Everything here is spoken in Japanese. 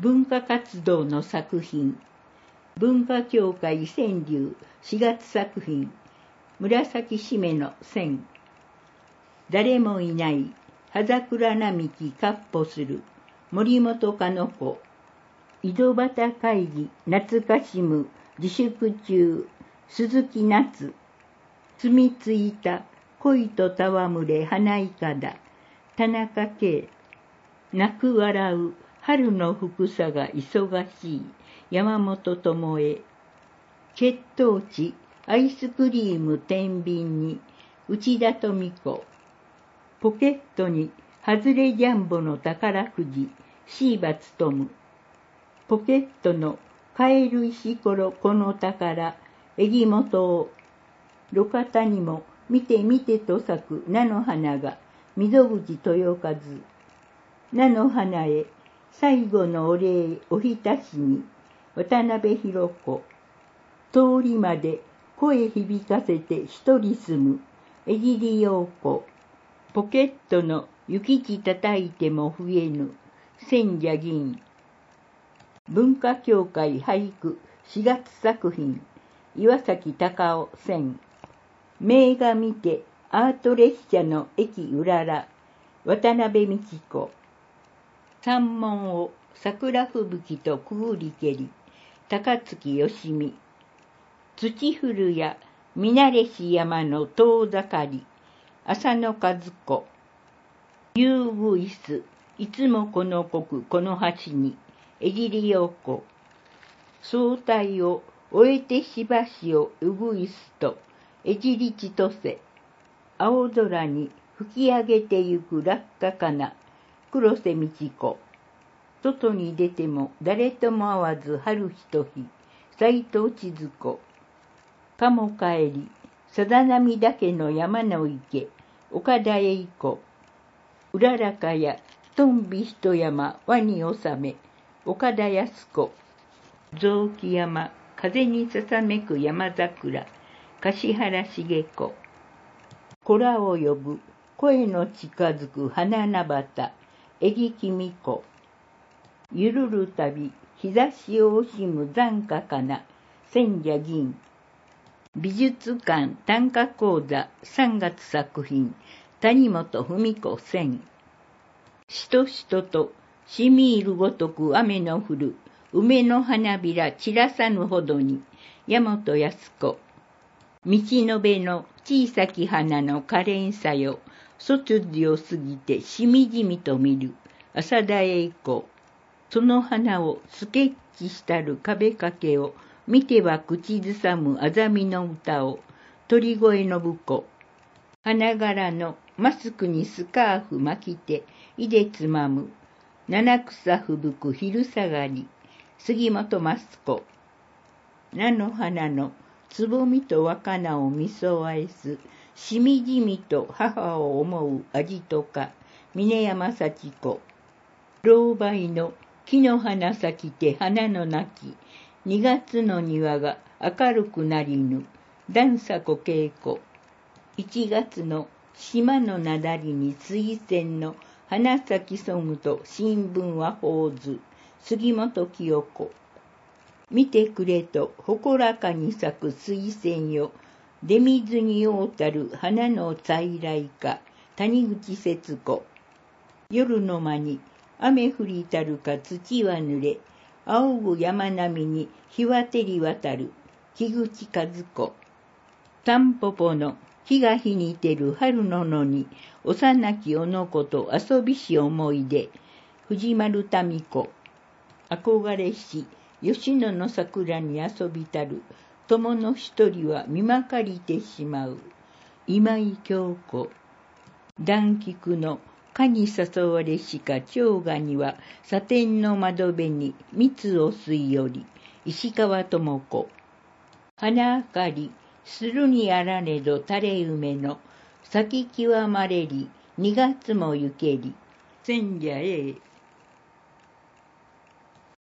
文化活動の作品、文化協会川柳4月作品、紫しめの線。誰もいない葉桜並木かっ歩する森本かの子。井戸端会議懐かしむ自粛中鈴木夏。住みついた恋と戯れ花いかだ田中圭。泣く笑う春の服さが忙しい山本智恵。血糖値アイスクリーム天秤に内田富子。ポケットに外れジャンボの宝くじシーバツトム。ポケットのカエル石ころこの宝江本を。路肩にも見て見てと咲く菜の花が溝口豊和。菜の花へ最後のお礼おひたしに渡辺博子。通りまで声響かせて一人住む江尻陽子。ポケットの雪地叩いても増えぬ千社銀。文化協会俳句4月作品岩崎隆夫線。名画見てアート列車の駅うらら渡辺美智子。山門を桜吹雪とくぐりけり高槻義美。土古や見慣れし山の遠盛り浅野和子。遊具椅子いつもこの国この橋に江尻陽子。総体を終えてしばしをうぐいすと江尻千歳。青空に吹き上げてゆく落下かな黒瀬道子。外に出ても誰とも会わず春ひと日斎藤千鶴子。鴨帰りさざ波だけの山の池岡田栄子。うららかやとんび一山輪に収め岡田靖子。雑木山風にささめく山桜樫原茂子。子らを呼ぶ声の近づく花菜畑江木美子。ゆるるたび日差しを惜しむ残花かな千社銀。美術館短歌講座3月作品谷本文子線。しとしととしみ入るごとく雨の降る梅の花びら散らさぬほどに大和靖子。道の辺の小さき花の可憐さよ卒字を過ぎてしみじみと見る浅田栄子。その花をスケッチしたる壁掛けを見ては口ずさむあざみの歌を鳥越信子。花柄のマスクにスカーフ巻きていでつまむ七草吹雪く昼下がり杉本益子。菜の花のつぼみと若菜をみそあえすしみじみと母を思う味とか峰山幸子。老梅の木の花咲きて花のなき2月の庭が明るくなりぬ段佐子恵子。1月の島のなだりに水仙の花咲きそぐと新聞は報ず杉本清子。見てくれと誇らかに咲く水仙よ出水に覆うたる花の在来か谷口節子。夜の間に雨降りたるか土は濡れ仰ぐ山並みに日は照り渡る木口和子。タンポポの日が日に照る春の野に幼きおのこと遊びし思い出藤丸民子。憧れし吉野の桜に遊びたる友の一人は見まかりてしまう今井京子。暖菊の蚊に誘われしか蝶がにはサテンの窓辺に蜜を吸いより石川智子。花明かりするにあらねど垂れ梅の咲き極まれり2月もゆけり千社栄。